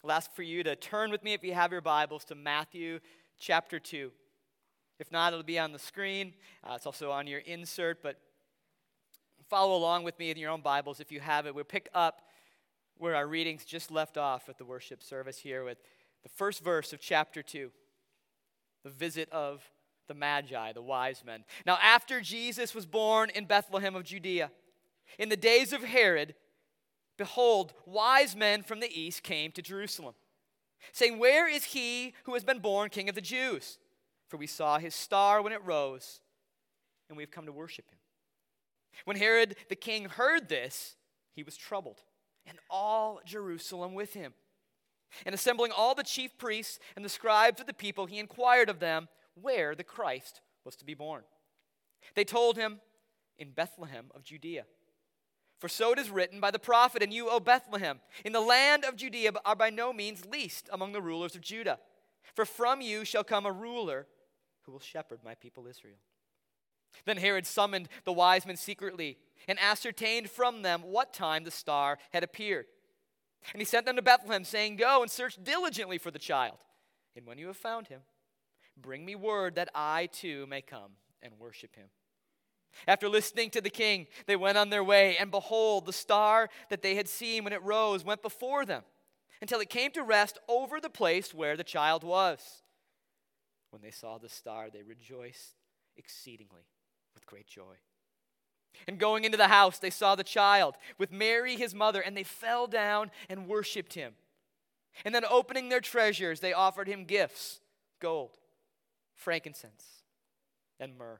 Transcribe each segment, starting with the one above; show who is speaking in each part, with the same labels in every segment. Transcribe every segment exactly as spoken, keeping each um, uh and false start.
Speaker 1: I'll ask for you to turn with me, if you have your Bibles, to Matthew chapter two. If not, it'll be on the screen. Uh, it's also on your insert, but follow along with me in your own Bibles if you have it. We'll pick up where our readings just left off at the worship service here with the first verse of chapter two, the visit of the Magi, the wise men. Now, after Jesus was born in Bethlehem of Judea, in the days of Herod, behold, wise men from the east came to Jerusalem, saying, "Where is he who has been born King of the Jews? For we saw his star when it rose, and we have come to worship him." When Herod the king heard this, he was troubled, and all Jerusalem with him. And assembling all the chief priests and the scribes of the people, he inquired of them where the Christ was to be born. They told him, "In Bethlehem of Judea. For so it is written by the prophet, and you, O Bethlehem, in the land of Judea, are by no means least among the rulers of Judah. For from you shall come a ruler who will shepherd my people Israel." Then Herod summoned the wise men secretly and ascertained from them what time the star had appeared. And he sent them to Bethlehem, saying, "Go and search diligently for the child. And when you have found him, bring me word that I too may come and worship him." After listening to the king, they went on their way, and behold, the star that they had seen when it rose went before them, until it came to rest over the place where the child was. When they saw the star, they rejoiced exceedingly with great joy. And going into the house, they saw the child with Mary his mother, and they fell down and worshipped him. And then opening their treasures, they offered him gifts, gold, frankincense, and myrrh.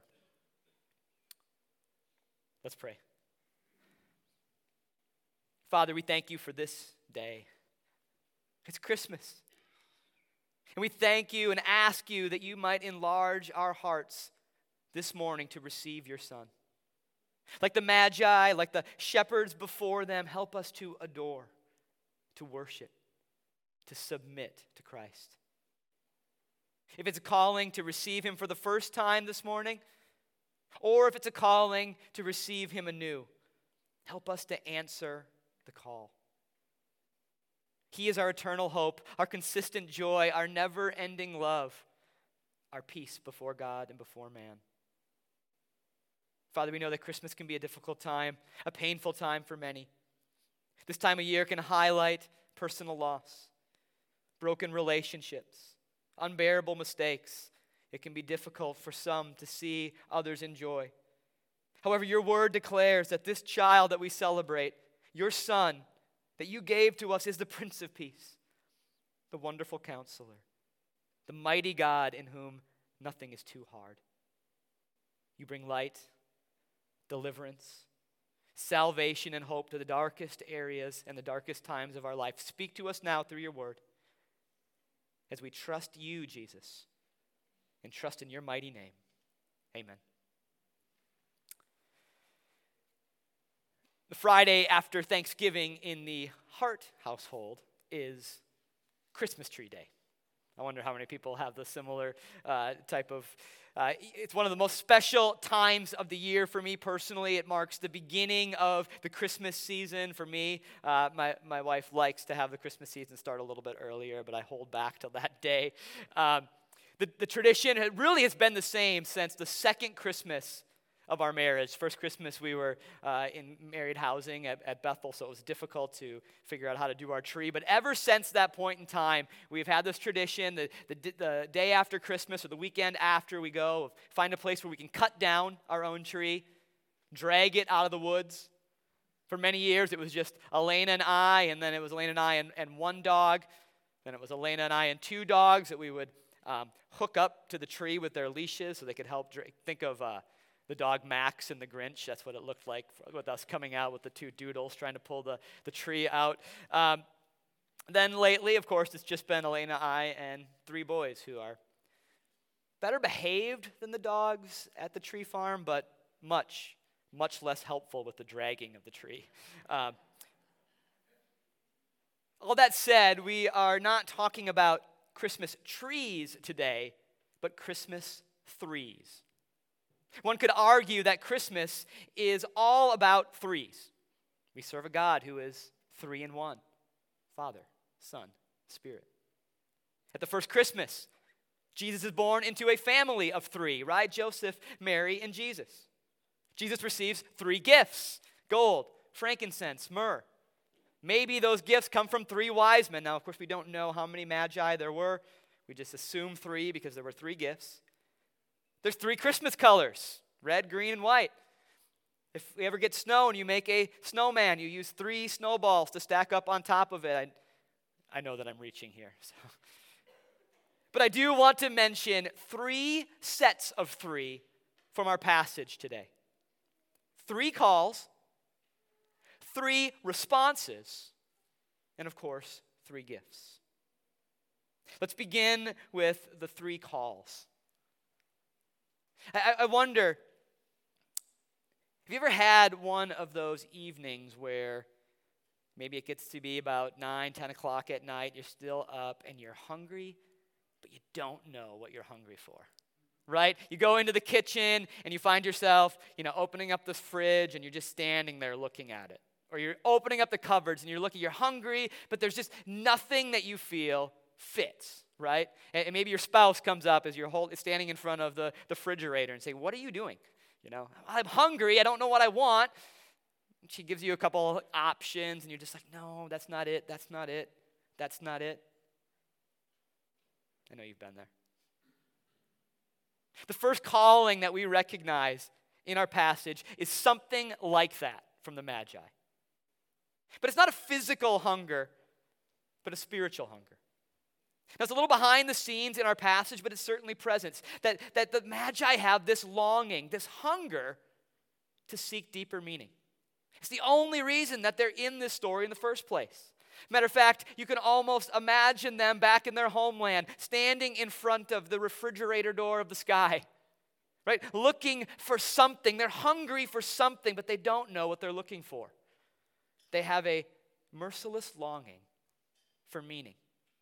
Speaker 1: Let's pray. Father, we thank you for this day. It's Christmas. And we thank you and ask you that you might enlarge our hearts this morning to receive your Son. Like the Magi, like the shepherds before them, help us to adore, to worship, to submit to Christ. If it's a calling to receive him for the first time this morning, or if it's a calling to receive him anew, help us to answer the call. He is our eternal hope, our consistent joy, our never-ending love, our peace before God and before man. Father, we know that Christmas can be a difficult time, a painful time for many. This time of year can highlight personal loss, broken relationships, unbearable mistakes. It can be difficult for some to see others enjoy. However, your word declares that this child that we celebrate, your Son, that you gave to us, is the Prince of Peace, the wonderful Counselor, the mighty God in whom nothing is too hard. You bring light, deliverance, salvation, and hope to the darkest areas and the darkest times of our life. Speak to us now through your word as we trust you, Jesus, and trust in your mighty name. Amen. The Friday after Thanksgiving in the Hart household is Christmas tree day. I wonder how many people have the similar uh, type of, uh, it's one of the most special times of the year for me personally. It marks the beginning of the Christmas season for me. Uh, my, my wife likes to have the Christmas season start a little bit earlier, but I hold back till that day. Um, The, the tradition it really has been the same since the second Christmas of our marriage. First Christmas we were uh, in married housing at, at Bethel, so it was difficult to figure out how to do our tree. But ever since that point in time, we've had this tradition, the, the, the day after Christmas or the weekend after we go, find a place where we can cut down our own tree, drag it out of the woods. For many years it was just Elena and I, and then it was Elena and I and, and one dog. Then it was Elena and I and two dogs that we would Um, hook up to the tree with their leashes so they could help drink. Think of uh, the dog Max and the Grinch. That's what it looked like for, with us coming out with the two doodles trying to pull the, the tree out. Um, then lately, of course, it's just been Elena, I, and three boys who are better behaved than the dogs at the tree farm, but much, much less helpful with the dragging of the tree. Um, all that said, we are not talking about Christmas trees today, but Christmas threes. One could argue that Christmas is all about threes. We serve a God who is three in one, Father, Son, Spirit. At the first Christmas, Jesus is born into a family of three, right? Joseph, Mary, and Jesus. Jesus receives three gifts: gold, frankincense, myrrh. Maybe those gifts come from three wise men. Now, of course, we don't know how many magi there were. We just assume three because there were three gifts. There's three Christmas colors: red, green, and white. If we ever get snow and you make a snowman, you use three snowballs to stack up on top of it. I, I know that I'm reaching here. So. But I do want to mention three sets of three from our passage today. Three calls, three responses, and of course, three gifts. Let's begin with the three calls. I, I wonder, have you ever had one of those evenings where maybe it gets to be about nine, ten o'clock at night, you're still up and you're hungry, but you don't know what you're hungry for, right? You go into the kitchen and you find yourself, you know, opening up the fridge and you're just standing there looking at it. Or you're opening up the cupboards and you're looking, you're hungry, but there's just nothing that you feel fits, right? And, and maybe your spouse comes up as you're hold, standing in front of the, the refrigerator and say, "What are you doing?" You know, "I'm hungry, I don't know what I want." And she gives you a couple options and you're just like, "No, that's not it, that's not it, that's not it." I know you've been there. The first calling that we recognize in our passage is something like that from the Magi. But it's not a physical hunger, but a spiritual hunger. Now, it's a little behind the scenes in our passage, but it's certainly present. That, that the Magi have this longing, this hunger to seek deeper meaning. It's the only reason that they're in this story in the first place. Matter of fact, you can almost imagine them back in their homeland, standing in front of the refrigerator door of the sky, right? Looking for something. They're hungry for something, but they don't know what they're looking for. They have a merciless longing for meaning.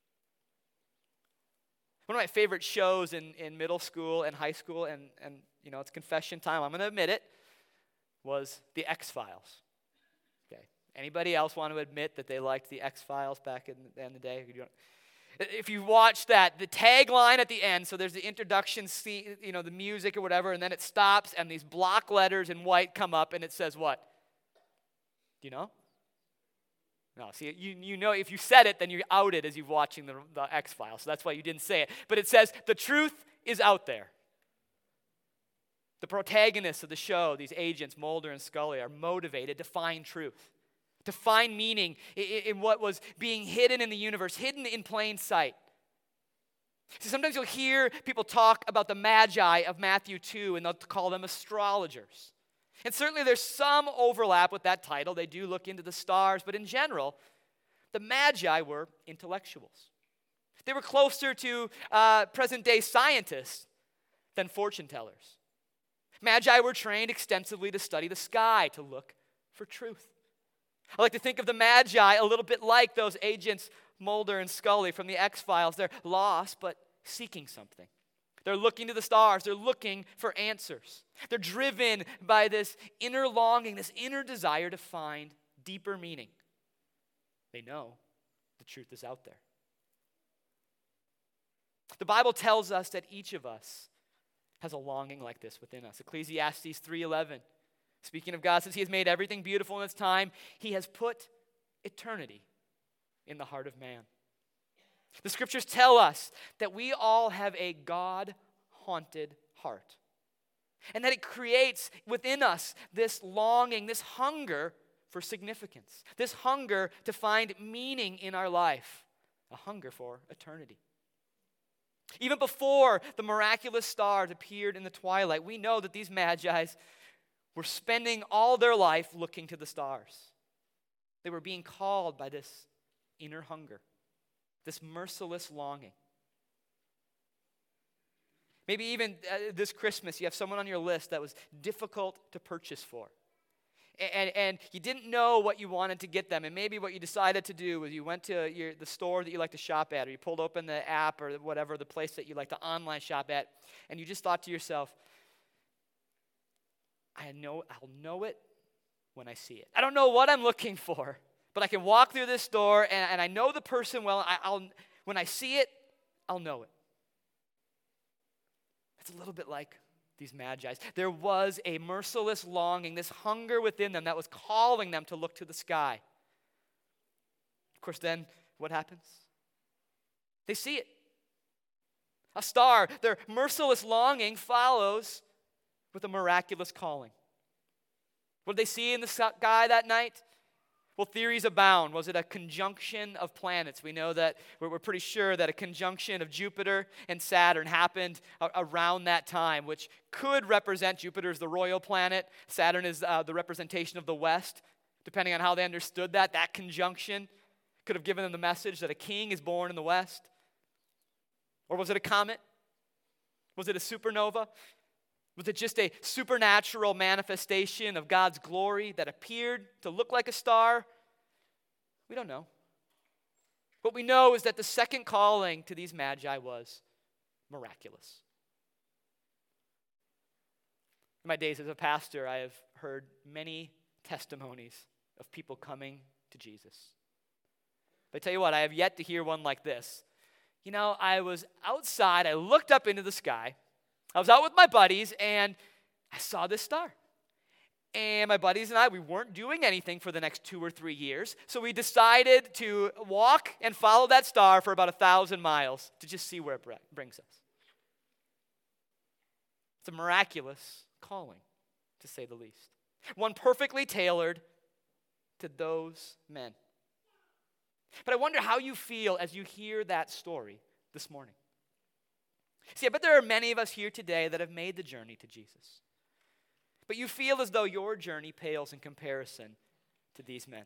Speaker 1: One of my favorite shows in, in middle school and high school, and, and you know, it's confession time, I'm going to admit it, was The X-Files. Anybody else want to admit that they liked the X-Files back in the, in the day? If you watch that, the tagline at the end, so there's the introduction scene, you know, the music or whatever, and then it stops, and these block letters in white come up, and it says what? Do you know? No, see, you, you know, if you said it, then you're outed as you're watching the, the X-Files, so that's why you didn't say it. But it says, the truth is out there. The protagonists of the show, these agents, Mulder and Scully, are motivated to find truth, to find meaning in what was being hidden in the universe, hidden in plain sight. See, sometimes you'll hear people talk about the Magi of Matthew two, and they'll call them astrologers. And certainly there's some overlap with that title. They do look into the stars, but in general, the Magi were intellectuals. They were closer to uh, present-day scientists than fortune tellers. Magi were trained extensively to study the sky, to look for truth. I like to think of the Magi a little bit like those agents Mulder and Scully from the X-Files. They're lost, but seeking something. They're looking to the stars. They're looking for answers. They're driven by this inner longing, this inner desire to find deeper meaning. They know the truth is out there. The Bible tells us that each of us has a longing like this within us. Ecclesiastes three eleven. Speaking of God, says He has made everything beautiful in its time. He has put eternity in the heart of man. The scriptures tell us that we all have a God-haunted heart. And that it creates within us this longing, this hunger for significance. This hunger to find meaning in our life. A hunger for eternity. Even before the miraculous stars appeared in the twilight, we know that these Magi were spending all their life looking to the stars. They were being called by this inner hunger, this merciless longing. Maybe even uh, this Christmas, you have someone on your list that was difficult to purchase for. And, and you didn't know what you wanted to get them. And maybe what you decided to do was you went to your, the store that you like to shop at, or you pulled open the app or whatever, the place that you like to online shop at, and you just thought to yourself, I know I'll know it when I see it. I don't know what I'm looking for, But I can walk through this door, and, and I know the person well. I, I'll when I see it, I'll know it. It's a little bit like these magi. There was a merciless longing, this hunger within them that was calling them to look to the sky. Of course, then what happens? They see it. A star. Their merciless longing follows with a miraculous calling. What did they see in the sky that night? Well, theories abound. Was it a conjunction of planets? We know that, we're pretty sure that a conjunction of Jupiter and Saturn happened a- around that time, which could represent Jupiter as the royal planet. Saturn is uh, the representation of the West. Depending on how they understood that, that conjunction could have given them the message that a king is born in the West. Or was it a comet? Was it a supernova? Was it just a supernatural manifestation of God's glory that appeared to look like a star? We don't know. What we know is that the second calling to these magi was miraculous. In my days as a pastor, I have heard many testimonies of people coming to Jesus. But I tell you what, I have yet to hear one like this. You know, I was outside, I looked up into the sky, I was out with my buddies, and I saw this star. And my buddies and I, we weren't doing anything for the next two or three years, so we decided to walk and follow that star for about a thousand miles to just see where it brings us. It's a miraculous calling, to say the least. One perfectly tailored to those men. But I wonder how you feel as you hear that story this morning. See, I bet there are many of us here today that have made the journey to Jesus. But you feel as though your journey pales in comparison to these men.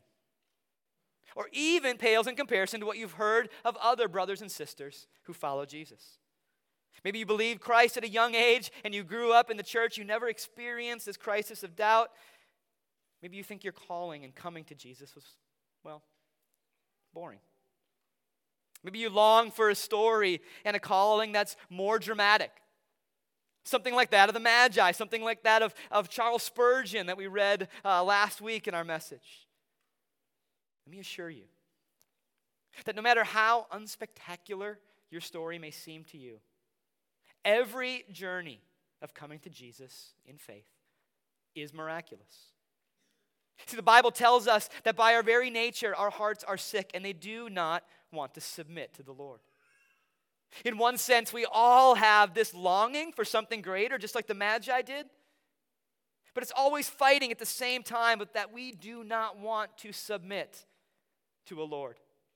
Speaker 1: Or even pales in comparison to what you've heard of other brothers and sisters who follow Jesus. Maybe you believed Christ at a young age and you grew up in the church. You never experienced this crisis of doubt. Maybe you think your calling and coming to Jesus was, well, boring. Maybe you long for a story and a calling that's more dramatic. Something like that of the Magi, something like that of, of Charles Spurgeon that we read uh, last week in our message. Let me assure you that no matter how unspectacular your story may seem to you, every journey of coming to Jesus in faith is miraculous. See, the Bible tells us that by our very nature, our hearts are sick and they do not want to submit to the Lord. In one sense, we all have this longing for something greater, just like the Magi did. But it's always fighting at the same time with that we do not want to submit to a Lord.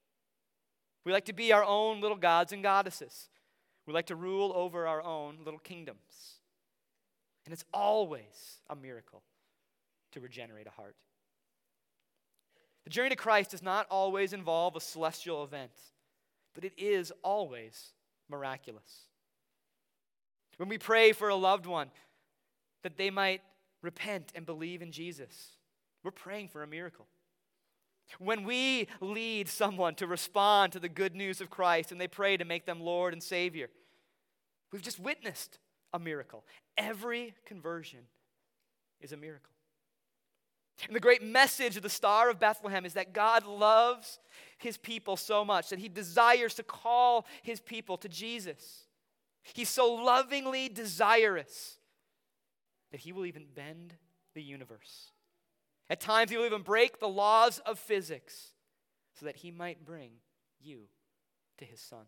Speaker 1: We like to be our own little gods and goddesses. We like to rule over our own little kingdoms. And it's always a miracle to regenerate a heart. The journey to Christ does not always involve a celestial event, but it is always miraculous. When we pray for a loved one that they might repent and believe in Jesus, we're praying for a miracle. When we lead someone to respond to the good news of Christ and they pray to make them Lord and Savior, we've just witnessed a miracle. Every conversion is a miracle. And the great message of the Star of Bethlehem is that God loves his people so much that he desires to call his people to Jesus. He's so lovingly desirous that he will even bend the universe. At times he will even break the laws of physics so that he might bring you to his Son.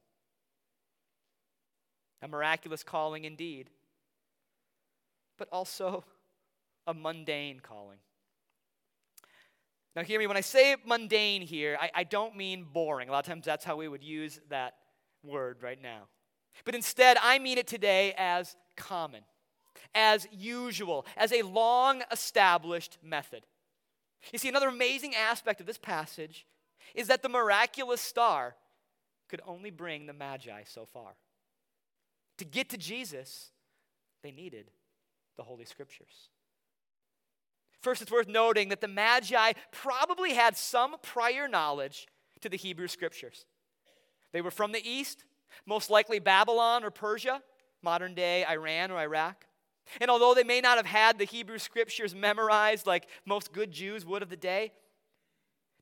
Speaker 1: A miraculous calling indeed, but also a mundane calling. Now hear me, when I say mundane here, I, I don't mean boring. A lot of times that's how we would use that word right now. But instead, I mean it today as common, as usual, as a long-established method. You see, another amazing aspect of this passage is that the miraculous star could only bring the Magi so far. To get to Jesus, they needed the Holy Scriptures. First, it's worth noting that the Magi probably had some prior knowledge to the Hebrew Scriptures. They were from the East, most likely Babylon or Persia, modern-day Iran or Iraq. And although they may not have had the Hebrew Scriptures memorized like most good Jews would of the day,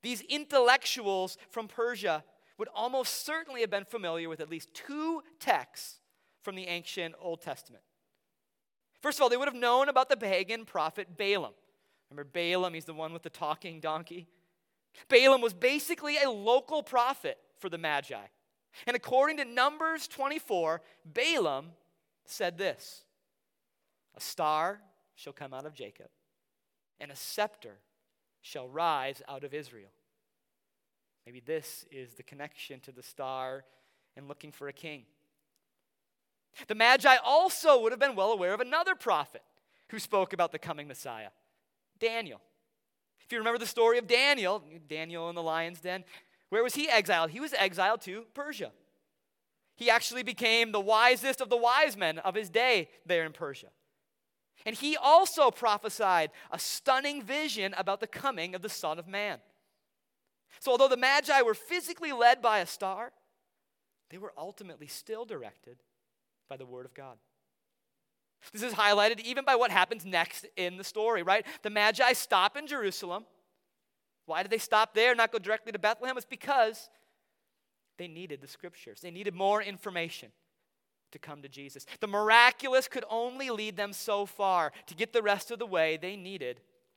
Speaker 1: These intellectuals from Persia would almost certainly have been familiar with at least two texts from the ancient Old Testament. First of all, they would have known about the pagan prophet Balaam. Remember Balaam? He's the one with the talking donkey. Balaam was basically a local prophet for the Magi. And according to Numbers twenty-four, Balaam said this: "A star shall come out of Jacob, and a scepter shall rise out of Israel." Maybe this is the connection to the star and looking for a king. The Magi also would have been well aware of another prophet who spoke about the coming Messiah, Daniel. If you remember the story of Daniel, Daniel in the lion's den, where was he exiled? He was exiled to Persia. He actually became the wisest of the wise men of his day there in Persia. And he also prophesied a stunning vision about the coming of the Son of Man. So although the Magi were physically led by a star, they were ultimately still directed by the Word of God. This is highlighted even by what happens next in the story, right? The Magi stop in Jerusalem. Why did they stop there and not go directly to Bethlehem? It's because they needed the Scriptures. They needed more information to come to Jesus. The miraculous could only lead them so far. To get the rest of the way, they needed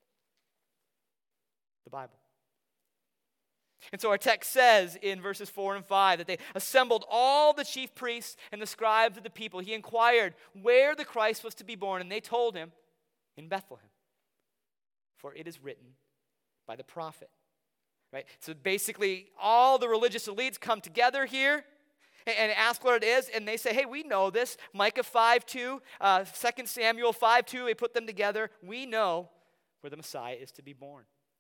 Speaker 1: the Bible. And so our text says in verses four and five that they assembled all the chief priests and the scribes of the people. He inquired where the Christ was to be born, and they told him, "In Bethlehem, for it is written by the prophet." Right? So basically, all the religious elites come together here and ask what it is, and they say, hey, we know this. Micah five two, uh, Second Samuel five two, they put them together. We know where the Messiah is to be born.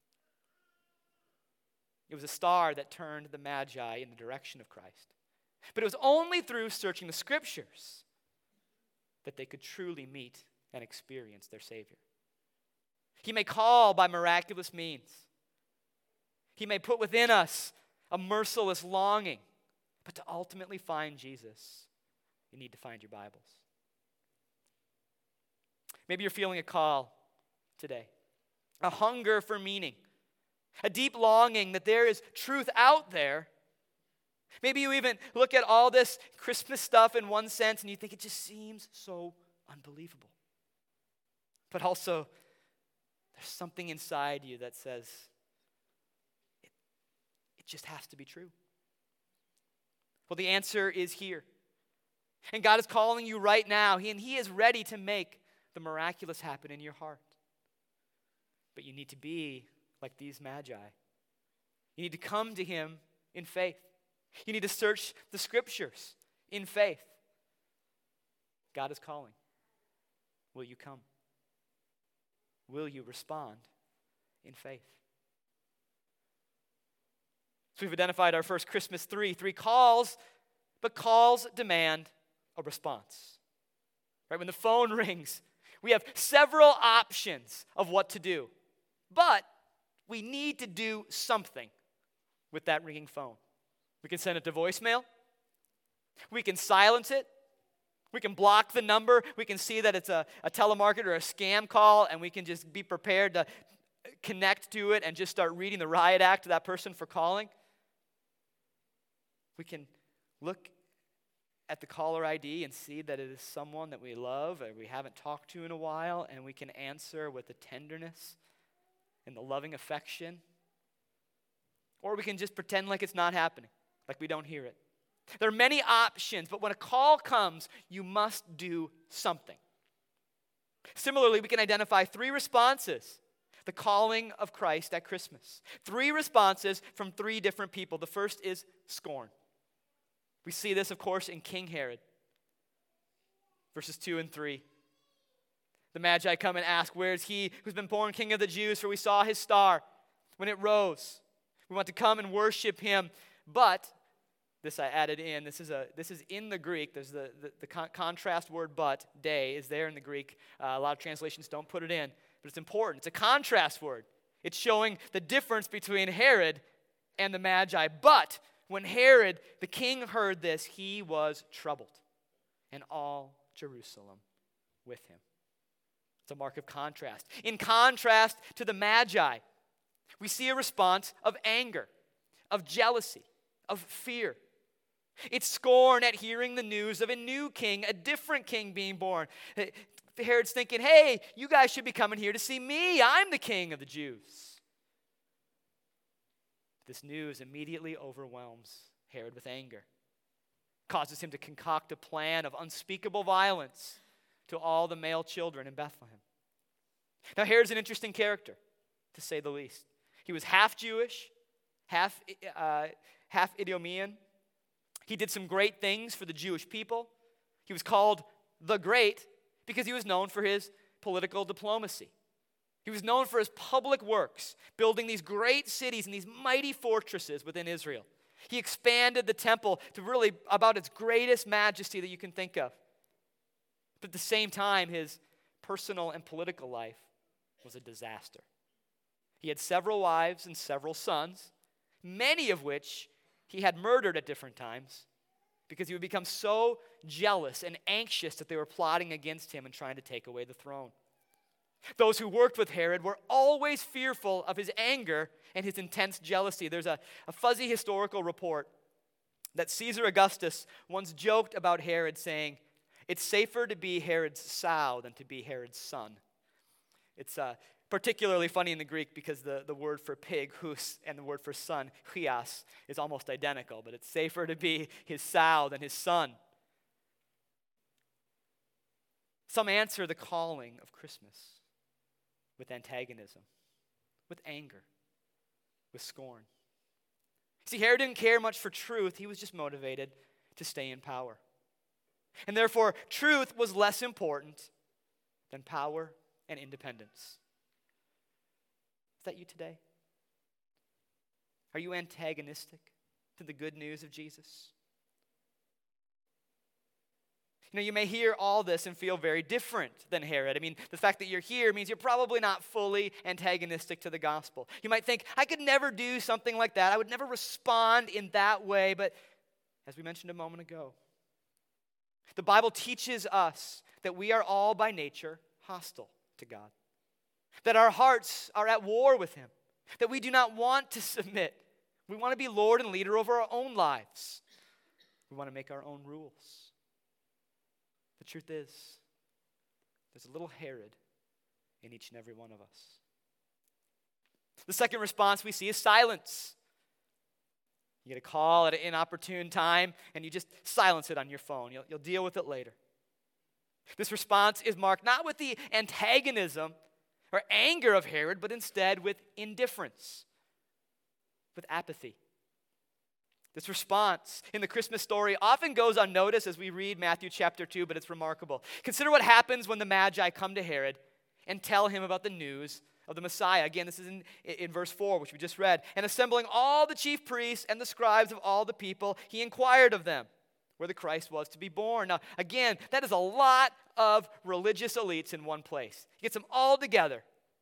Speaker 1: It was a star that turned the Magi in the direction of Christ. But it was only through searching the Scriptures that they could truly meet and experience their Savior. He may call by miraculous means. He may put within us a merciless longing. But to ultimately find Jesus, you need to find your Bibles. Maybe you're feeling a call today, a hunger for meaning, a deep longing that there is truth out there. Maybe you even look at all this Christmas stuff in one sense and you think it just seems so unbelievable. But also, there's something inside you that says, it, it just has to be true. Well, the answer is here. And God is calling you right now, and He is ready to make the miraculous happen in your heart. But you need to be like these Magi. You need to come to Him in faith. You need to search the Scriptures in faith. God is calling. Will you come? Will you respond in faith? So we've identified our first Christmas three, three calls, but calls demand a response. Right? When the phone rings, we have several options of what to do, but we need to do something with that ringing phone. We can send it to voicemail. We can silence it. We can block the number. We can see that it's a, a telemarketer or a scam call, and we can just be prepared to connect to it and just start reading the riot act to that person for calling. We can look at the caller I D and see that it is someone that we love and we haven't talked to in a while, and we can answer with the tenderness and the loving affection. Or we can just pretend like it's not happening, like we don't hear it. There are many options, but when a call comes, you must do something. Similarly, we can identify three responses. The calling of Christ at Christmas. Three responses from three different people. The first is scorn. We see this, of course, in King Herod. Verses two and three. The Magi come and ask, where is he who's been born King of the Jews? For we saw his star when it rose. We want to come and worship him. But, this I added in, this is a this is in the Greek. There's the, the, the con- contrast word but, day, is there in the Greek. Uh, a lot of translations don't put it in. But it's important. It's a contrast word. It's showing the difference between Herod and the Magi. But when Herod, the king, heard this, he was troubled, and all Jerusalem with him. It's a mark of contrast. In contrast to the Magi, We see a response of anger, of jealousy, of fear. It's scorn at hearing the news of a new king, a different king being born. Herod's thinking, hey, you guys should be coming here to see me. I'm the king of the Jews. This news immediately overwhelms Herod with anger, causes him to concoct a plan of unspeakable violence to all the male children in Bethlehem. Now, Herod's an interesting character, to say the least. He was half Jewish, half, uh, half Idumean. He did some great things for the Jewish people. He was called the Great because he was known for his political diplomacy. He was known for his public works, building these great cities and these mighty fortresses within Israel. He expanded the temple to really about its greatest majesty that you can think of. But at the same time, his personal and political life was a disaster. He had several wives and several sons, many of which he had murdered at different times because he would become so jealous and anxious that they were plotting against him and trying to take away the throne. Those who worked with Herod were always fearful of his anger and his intense jealousy. There's a, a fuzzy historical report that Caesar Augustus once joked about Herod, saying, it's safer to be Herod's sow than to be Herod's son. It's uh, particularly funny in the Greek because the, the word for pig, hus, and the word for son, chias, is almost identical, but it's safer to be his sow than his son. Some answer the calling of Christmas with antagonism, with anger, with scorn. See, Herod didn't care much for truth. He was just motivated to stay in power. And therefore, truth was less important than power and independence. Is that you today? Are you antagonistic to the good news of Jesus? You know, you may hear all this and feel very different than Herod. I mean, the fact that you're here means you're probably not fully antagonistic to the gospel. You might think, I could never do something like that. I would never respond in that way. But as we mentioned a moment ago, the Bible teaches us that we are all by nature hostile to God, that our hearts are at war with him, that we do not want to submit. We want to be Lord and leader over our own lives. We want to make our own rules. The truth is, there's a little Herod in each and every one of us. The second response we see is silence. You get a call at an inopportune time, and you just silence it on your phone. You'll, you'll deal with it later. This response is marked not with the antagonism or anger of Herod, but instead with indifference, with apathy. This response in the Christmas story often goes unnoticed as we read Matthew chapter two, but it's remarkable. Consider what happens when the Magi come to Herod and tell him about the news of the Messiah. Again, this is in, in verse four, which we just read. And assembling all the chief priests and the scribes of all the people, he inquired of them where the Christ was to be born. Now, again, that is a lot of religious elites in one place. He gets them all together.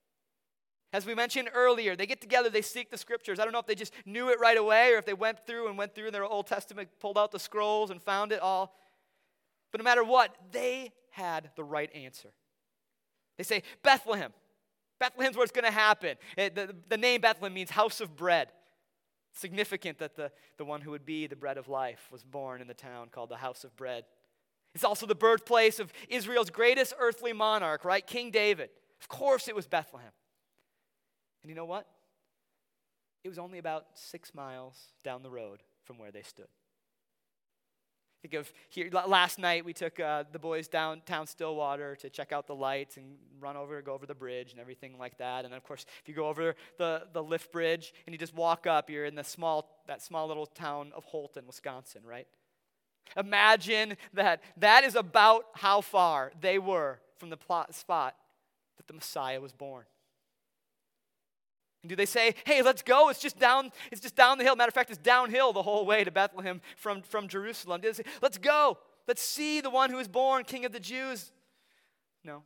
Speaker 1: As we mentioned earlier, they get together, they seek the scriptures. I don't know if they just knew it right away or if they went through and went through their Old Testament, pulled out the scrolls and found it all. But no matter what, they had the right answer. They say, Bethlehem. Bethlehem's where it's going to happen. It, the, the name Bethlehem means house of bread. Significant that the, the one who would be the bread of life was born in the town called the house of bread. It's also the birthplace of Israel's greatest earthly monarch, right? King David. Of course it was Bethlehem. And you know what? It was only about six miles down the road from where they stood. Think of here, last night we took uh, the boys downtown Stillwater to check out the lights and run over, go over the bridge and everything like that. And then of course, if you go over the, the lift bridge and you just walk up, you're in the small, that small little town of Holton, Wisconsin, right? Imagine that that is about how far they were from the plot spot that the Messiah was born. And do they say, hey, let's go, it's just down, it's just down the hill. Matter of fact, it's downhill the whole way to Bethlehem from, from Jerusalem. Do they say, let's go, let's see the one who is born, King of the Jews? No.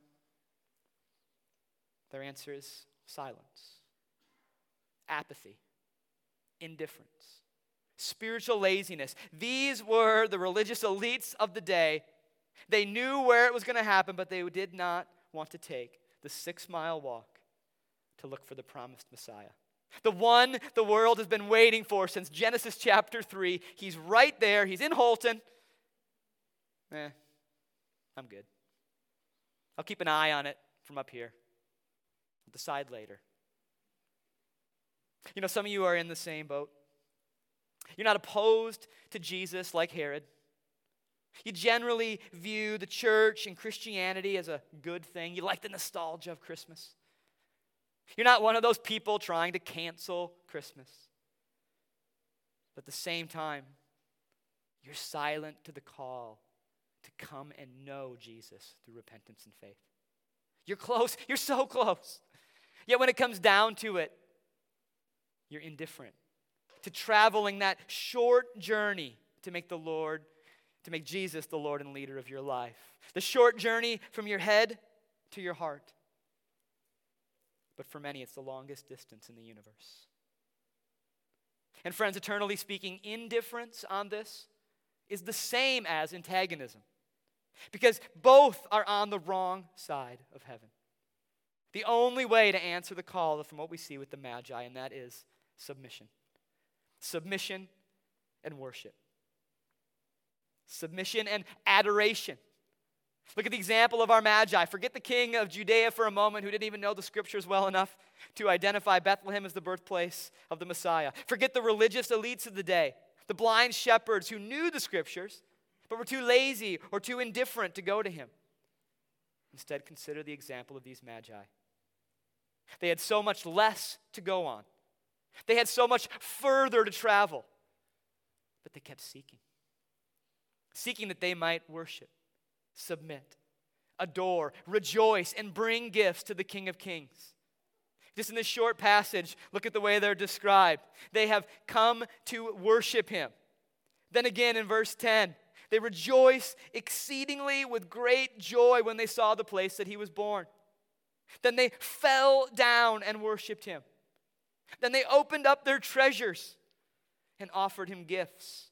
Speaker 1: Their answer is silence, apathy, indifference, spiritual laziness. These were the religious elites of the day. They knew where it was going to happen, but they did not want to take the six-mile walk to look for the promised Messiah. The one the world has been waiting for since Genesis chapter three. He's right there. He's in Holton. Eh, I'm good. I'll keep an eye on it from up here. I'll decide later. You know, some of you are in the same boat. You're not opposed to Jesus like Herod. You generally view the church and Christianity as a good thing. You like the nostalgia of Christmas. You're not one of those people trying to cancel Christmas. But at the same time, you're silent to the call to come and know Jesus through repentance and faith. You're close. You're so close. Yet when it comes down to it, you're indifferent to traveling that short journey to make the Lord, to make Jesus the Lord and leader of your life. The short journey from your head to your heart. But for many, it's the longest distance in the universe. And friends, eternally speaking, indifference on this is the same as antagonism. Because both are on the wrong side of heaven. The only way to answer the call is from what we see with the Magi, and that is submission. Submission and worship. Submission and adoration. Look at the example of our Magi. Forget the king of Judea for a moment who didn't even know the scriptures well enough to identify Bethlehem as the birthplace of the Messiah. Forget the religious elites of the day, the blind shepherds who knew the scriptures but were too lazy or too indifferent to go to him. Instead, consider the example of these Magi. They had so much less to go on. They had so much further to travel, but they kept seeking. Seeking that they might worship, submit, adore, rejoice, and bring gifts to the King of Kings. Just in this short passage, look at the way they're described. They have come to worship him. Then again in verse ten, they rejoice exceedingly with great joy when they saw the place that he was born. Then they fell down and worshiped him. Then they opened up their treasures and offered him gifts.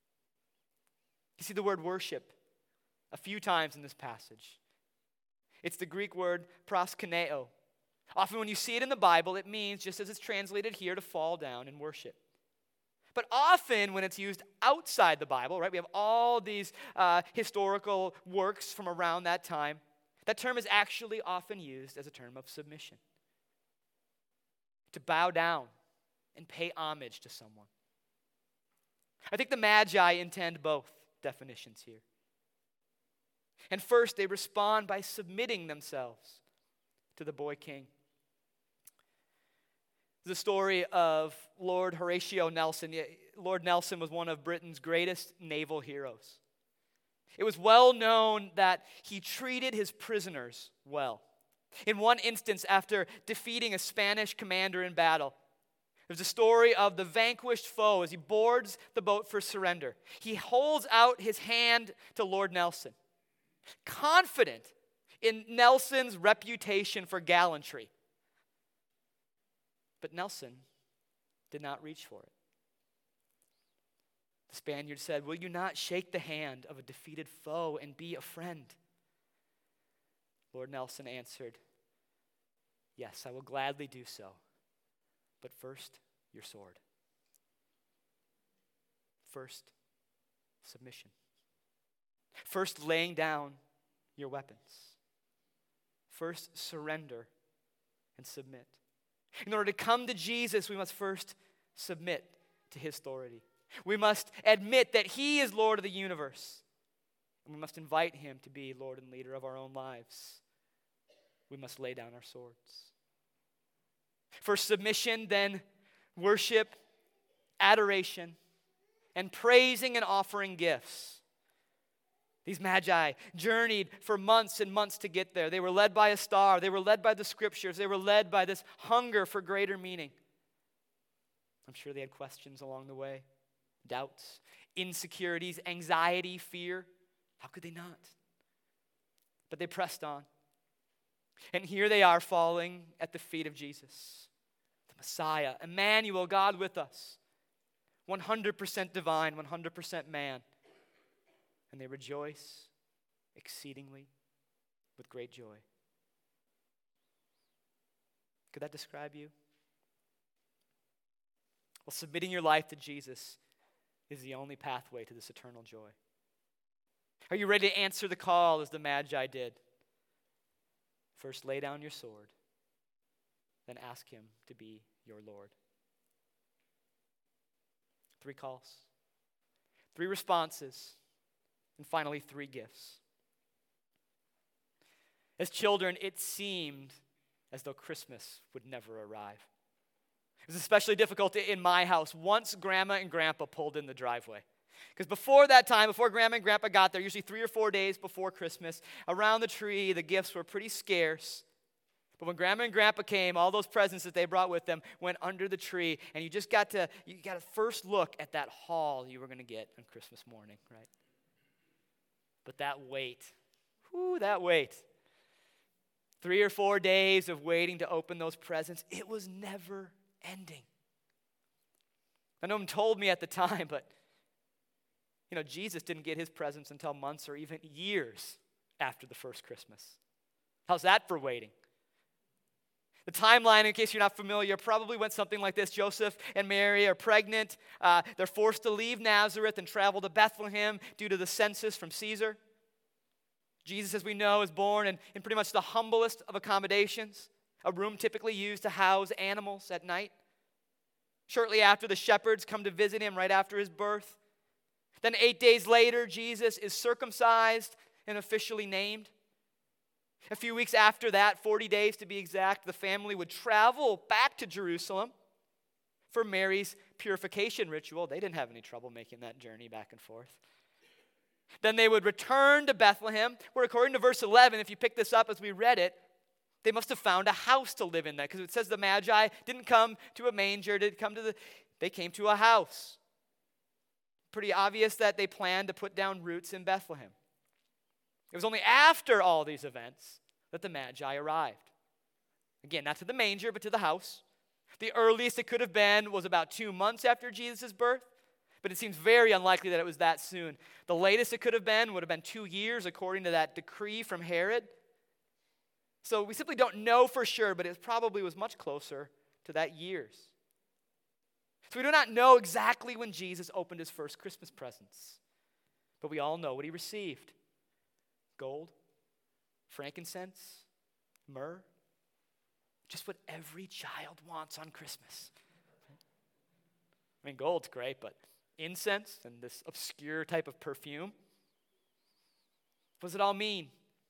Speaker 1: You see the word worship a few times in this passage. It's the Greek word proskuneo. Often when you see it in the Bible, it means, just as it's translated here, to fall down and worship. But often when it's used outside the Bible, right, we have all these uh, historical works from around that time, that term is actually often used as a term of submission. To bow down and pay homage to someone. I think the Magi intend both definitions here. And first, they respond by submitting themselves to the boy king. The story of Lord Horatio Nelson. Lord Nelson was one of Britain's greatest naval heroes. It was well known that he treated his prisoners well. In one instance, after defeating a Spanish commander in battle, there's a story of the vanquished foe as he boards the boat for surrender. He holds out his hand to Lord Nelson, confident in Nelson's reputation for gallantry. But Nelson did not reach for it. The Spaniard said, "Will you not shake the hand of a defeated foe and be a friend?" Lord Nelson answered, "Yes, I will gladly do so. But first, your sword." First, submission. First, laying down your weapons. First, surrender and submit. In order to come to Jesus, we must first submit to his authority. We must admit that he is Lord of the universe. And we must invite him to be Lord and leader of our own lives. We must lay down our swords. First submission, then worship, adoration, and praising and offering gifts. These Magi journeyed for months and months to get there. They were led by a star. They were led by the scriptures. They were led by this hunger for greater meaning. I'm sure they had questions along the way, doubts, insecurities, anxiety, fear. How could they not? But they pressed on. And here they are falling at the feet of Jesus, the Messiah, Emmanuel, God with us. one hundred percent divine, one hundred percent man. And they rejoice exceedingly with great joy. Could that describe you? Well, submitting your life to Jesus is the only pathway to this eternal joy. Are you ready to answer the call as the Magi did? First, lay down your sword, then ask him to be your Lord. Three calls, three responses, and finally three gifts. As children, it seemed as though Christmas would never arrive. It was especially difficult in my house once Grandma and Grandpa pulled in the driveway. Because before that time, before Grandma and Grandpa got there, usually three or four days before Christmas, around the tree, the gifts were pretty scarce. But when Grandma and Grandpa came, all those presents that they brought with them went under the tree, and you just got to, you got a first look at that haul you were going to get on Christmas morning, right? But that wait, whoo, that wait. Three or four days of waiting to open those presents, it was never ending. I know one told me at the time, but you know, Jesus didn't get his presents until months or even years after the first Christmas. How's that for waiting? The timeline, in case you're not familiar, probably went something like this. Joseph and Mary are pregnant. Uh, they're forced to leave Nazareth and travel to Bethlehem due to the census from Caesar. Jesus, as we know, is born in, in pretty much the humblest of accommodations, a room typically used to house animals at night. Shortly after, the shepherds come to visit him right after his birth. Then eight days later, Jesus is circumcised and officially named. A few weeks after that, forty days to be exact, the family would travel back to Jerusalem for Mary's purification ritual. They didn't have any trouble making that journey back and forth. Then they would return to Bethlehem, where according to verse eleven, if you pick this up as we read it, they must have found a house to live in there, because it says the Magi didn't come to a manger, didn't come to the, they came to a house. Pretty obvious that they planned to put down roots in Bethlehem. It was only after all these events that the Magi arrived. Again, not to the manger, but to the house. The earliest it could have been was about two months after Jesus' birth, but it seems very unlikely that it was that soon. The latest it could have been would have been two years, according to that decree from Herod. So we simply don't know for sure, but it probably was much closer to that years. So we do not know exactly when Jesus opened his first Christmas presents, but we all know what he received. Gold, frankincense, myrrh, just what every child wants on Christmas. I mean, gold's great, but incense and this obscure type of perfume, what does it all mean?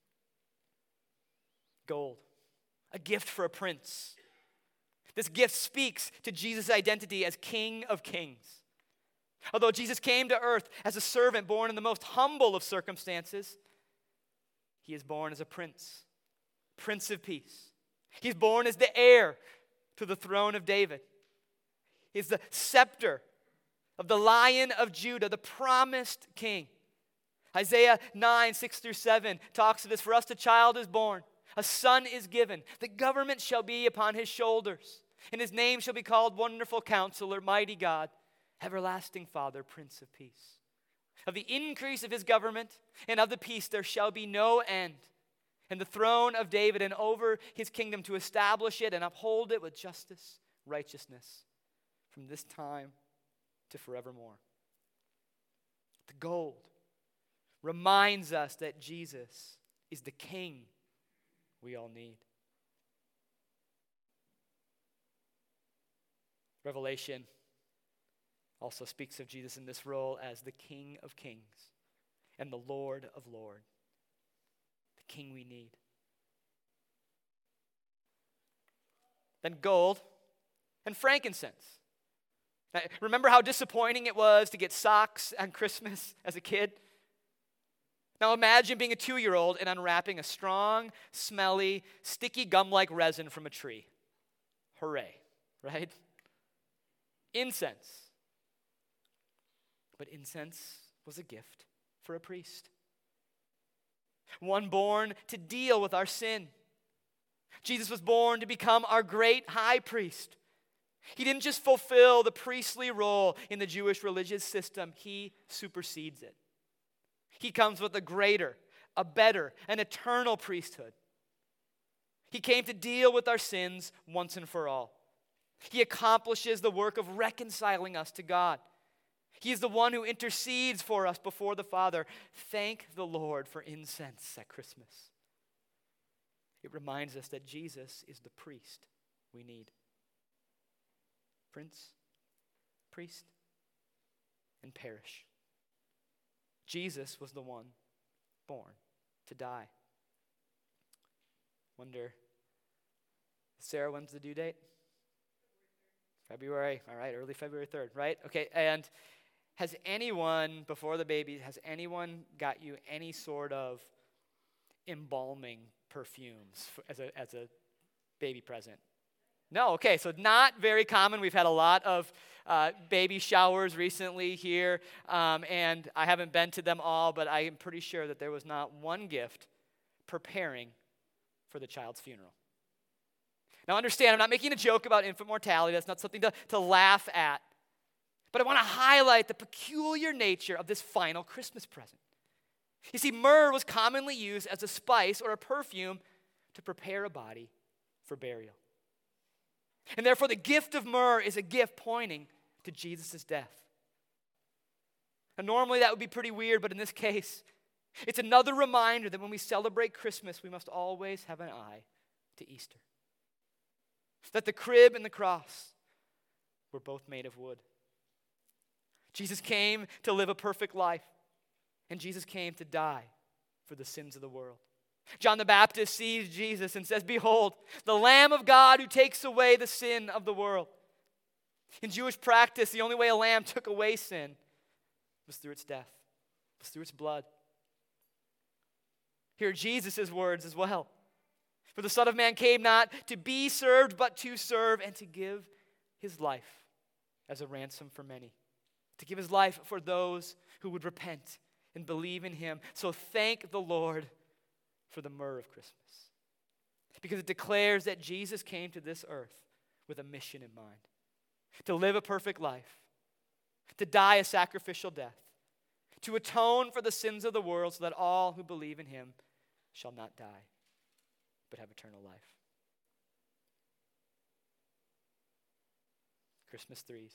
Speaker 1: Gold, a gift for a prince. This gift speaks to Jesus' identity as King of Kings. Although Jesus came to earth as a servant born in the most humble of circumstances, he is born as a prince, Prince of Peace. He's born as the heir to the throne of David. He's the scepter of the Lion of Judah, the promised king. Isaiah nine, six through seven talks of this. For us a child is born, a son is given. The government shall be upon his shoulders, and his name shall be called Wonderful Counselor, Mighty God, Everlasting Father, Prince of Peace. Of the increase of his government and of the peace there shall be no end. And the throne of David and over his kingdom, to establish it and uphold it with justice, righteousness, from this time to forevermore. The gold reminds us that Jesus is the King we all need. Revelation also speaks of Jesus in this role as the King of Kings and the Lord of Lords, the King we need. Then gold and frankincense. Now, remember how disappointing it was to get socks on Christmas as a kid? Now imagine being a two-year-old and unwrapping a strong, smelly, sticky gum-like resin from a tree. Hooray, right? Incense. But incense was a gift for a priest, one born to deal with our sin. Jesus was born to become our great high priest. He didn't just fulfill the priestly role in the Jewish religious system, he supersedes it. He comes with a greater, a better, an eternal priesthood. He came to deal with our sins once and for all. He accomplishes the work of reconciling us to God. He is the one who intercedes for us before the Father. Thank the Lord for incense at Christmas. It reminds us that Jesus is the priest we need. Prince, priest, and parish. Jesus was the one born to die. Wonder, Sarah, when's the due date? February, all right, early February third, right? Okay, and has anyone, before the baby, has anyone got you any sort of embalming perfumes for, as a as a baby present? No, okay, so not very common. We've had a lot of uh, baby showers recently here, um, and I haven't been to them all, but I am pretty sure that there was not one gift preparing for the child's funeral. Now understand, I'm not making a joke about infant mortality. That's not something to, to laugh at. But I want to highlight the peculiar nature of this final Christmas present. You see, myrrh was commonly used as a spice or a perfume to prepare a body for burial. And therefore, the gift of myrrh is a gift pointing to Jesus' death. And normally that would be pretty weird, but in this case, it's another reminder that when we celebrate Christmas, we must always have an eye to Easter. That the crib and the cross were both made of wood. Jesus came to live a perfect life, and Jesus came to die for the sins of the world. John the Baptist sees Jesus and says, "Behold, the Lamb of God who takes away the sin of the world." In Jewish practice, the only way a lamb took away sin was through its death, was through its blood. Here are Jesus' words as well. For the Son of Man came not to be served, but to serve and to give his life as a ransom for many. To give his life for those who would repent and believe in him. So thank the Lord for the myrrh of Christmas. Because it declares that Jesus came to this earth with a mission in mind. To live a perfect life. To die a sacrificial death. To atone for the sins of the world so that all who believe in him shall not die, but have eternal life. Christmas threes.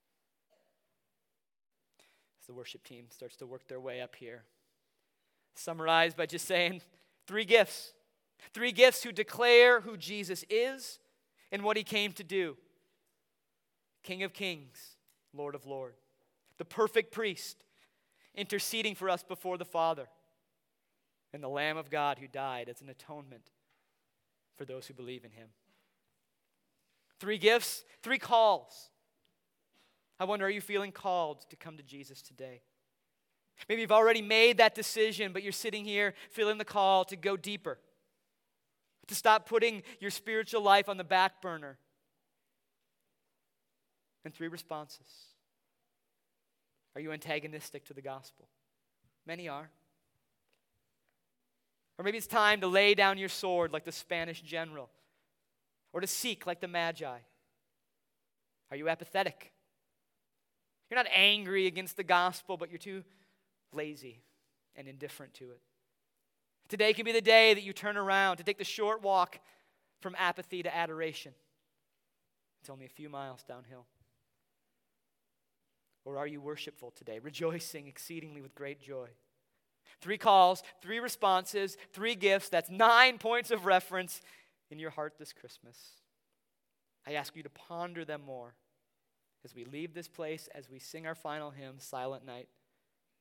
Speaker 1: As the worship team starts to work their way up here. Summarized by just saying three gifts. Three gifts who declare who Jesus is and what he came to do. King of kings, Lord of lords. The perfect priest, interceding for us before the Father. And the Lamb of God who died as an atonement for those who believe in him. Three gifts, three calls. I wonder, are you feeling called to come to Jesus today? Maybe you've already made that decision, but you're sitting here feeling the call to go deeper. To stop putting your spiritual life on the back burner. And three responses. Are you antagonistic to the gospel? Many are. Or maybe it's time to lay down your sword like the Spanish general. Or to seek like the Magi. Are you apathetic? You're not angry against the gospel, but you're too lazy and indifferent to it. Today can be the day that you turn around to take the short walk from apathy to adoration. It's only a few miles downhill. Or are you worshipful today, rejoicing exceedingly with great joy? Three calls, three responses, three gifts. That's nine points of reference in your heart this Christmas. I ask you to ponder them more as we leave this place, as we sing our final hymn, Silent Night.